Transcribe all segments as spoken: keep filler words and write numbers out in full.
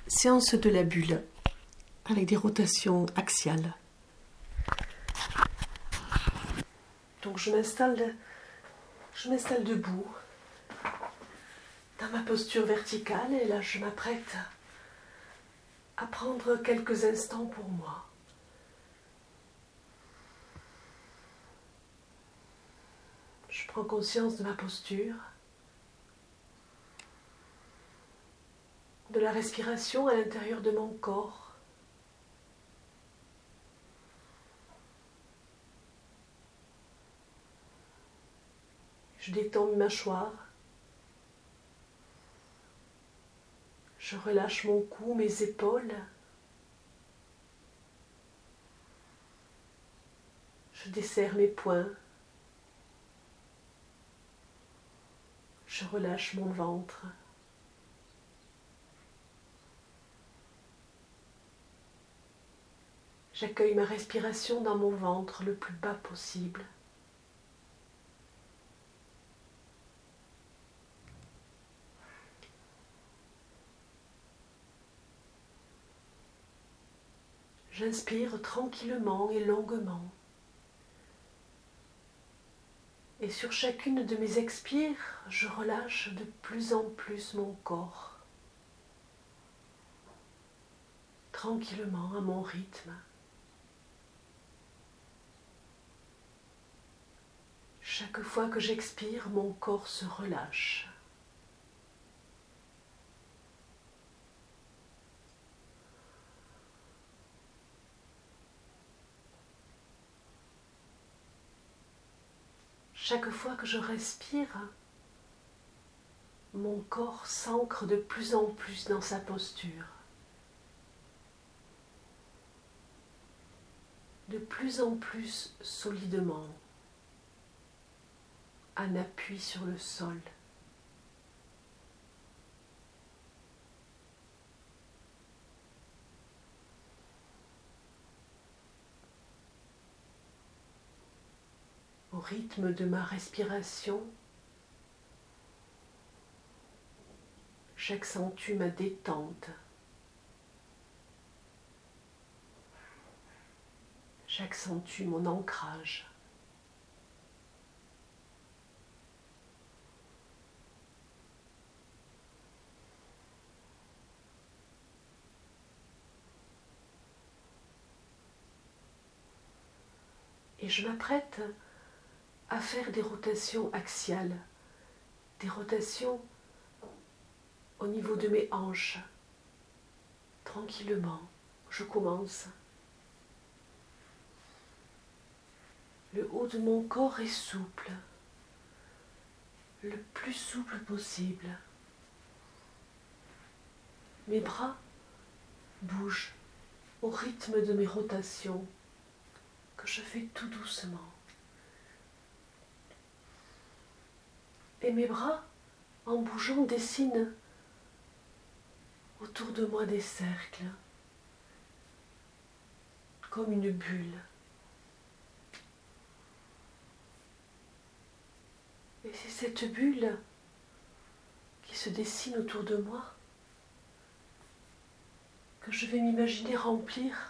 Séance de la bulle avec des rotations axiales. Donc je m'installe, je m'installe debout dans ma posture verticale et là je m'apprête à prendre quelques instants pour moi. Je prends conscience de ma posture, de la respiration à l'intérieur de mon corps. Je détends mes mâchoires. Je relâche mon cou, mes épaules. Je desserre mes poings. Je relâche mon ventre. J'accueille ma respiration dans mon ventre le plus bas possible. J'inspire tranquillement et longuement. Et sur chacune de mes expires, je relâche de plus en plus mon corps. Tranquillement, à mon rythme. Chaque fois que j'expire, mon corps se relâche. Chaque fois que je respire, mon corps s'ancre de plus en plus dans sa posture. De plus en plus solidement, un appui sur le sol. Au rythme de ma respiration, j'accentue ma détente. J'accentue mon ancrage. Et je m'apprête à faire des rotations axiales, des rotations au niveau de mes hanches. Tranquillement, je commence. Le haut de mon corps est souple, le plus souple possible. Mes bras bougent au rythme de mes rotations que je fais tout doucement. Et mes bras, en bougeant, dessinent autour de moi des cercles, comme une bulle. Et c'est cette bulle qui se dessine autour de moi que je vais m'imaginer remplir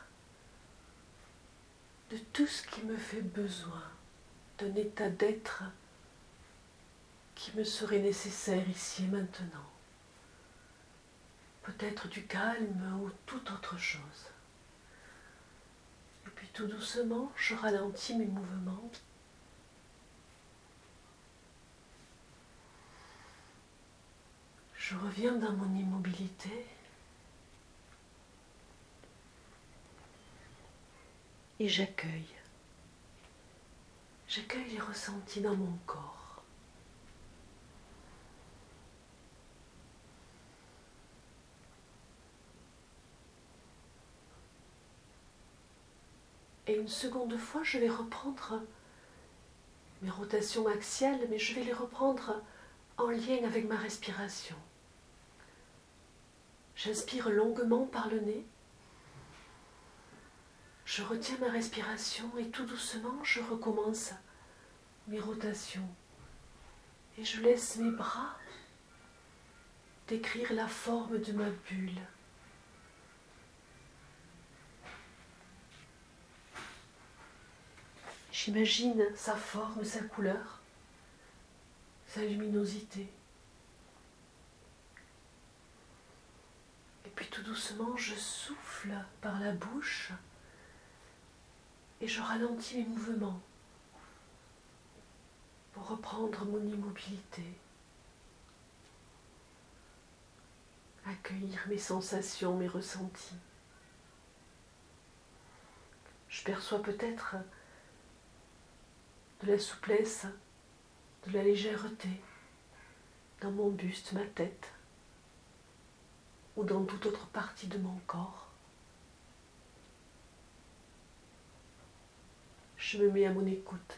de tout ce qui me fait besoin, d'un état d'être qui me serait nécessaire ici et maintenant. Peut-être du calme ou toute autre chose. Et puis tout doucement, je ralentis mes mouvements. Je reviens dans mon immobilité. Et j'accueille. J'accueille les ressentis dans mon corps. Et une seconde fois, je vais reprendre mes rotations axiales, mais je vais les reprendre en lien avec ma respiration. J'inspire longuement par le nez. Je retiens ma respiration et tout doucement, je recommence mes rotations. Et je laisse mes bras décrire la forme de ma bulle. J'imagine sa forme, sa couleur, sa luminosité. Et puis tout doucement, je souffle par la bouche et je ralentis mes mouvements pour reprendre mon immobilité. Accueillir mes sensations, mes ressentis. Je perçois peut-être de la souplesse, de la légèreté dans mon buste, ma tête, ou dans toute autre partie de mon corps. Je me mets à mon écoute.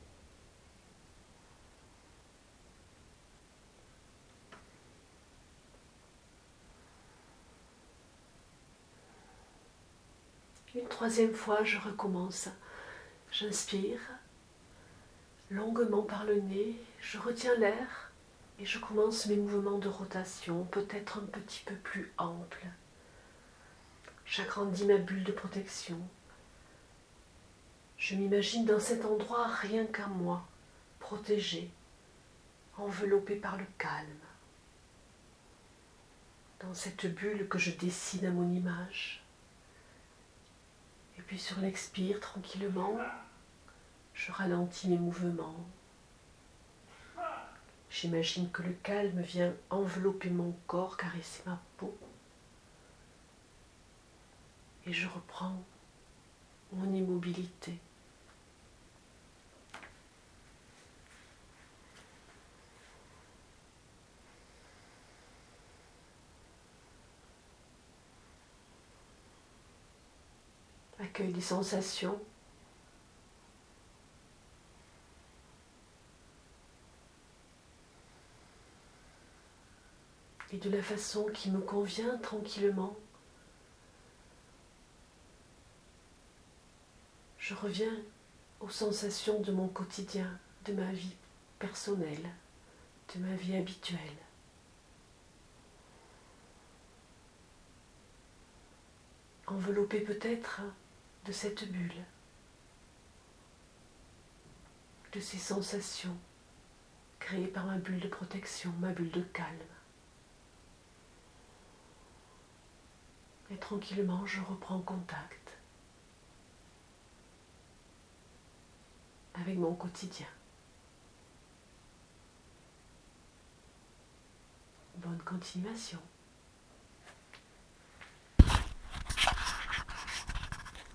Une troisième fois, je recommence. J'inspire longuement par le nez, je retiens l'air et je commence mes mouvements de rotation, peut-être un petit peu plus amples. J'agrandis ma bulle de protection. Je m'imagine dans cet endroit rien qu'à moi, protégé, enveloppé par le calme. Dans cette bulle que je dessine à mon image. Et puis sur l'expire, tranquillement, je ralentis mes mouvements. J'imagine que le calme vient envelopper mon corps, caresser ma peau. Et je reprends mon immobilité. Accueille des sensations. Et de la façon qui me convient, tranquillement, je reviens aux sensations de mon quotidien, de ma vie personnelle, de ma vie habituelle. Enveloppé peut-être de cette bulle, de ces sensations créées par ma bulle de protection, ma bulle de calme. Et tranquillement, je reprends contact avec mon quotidien. Bonne continuation.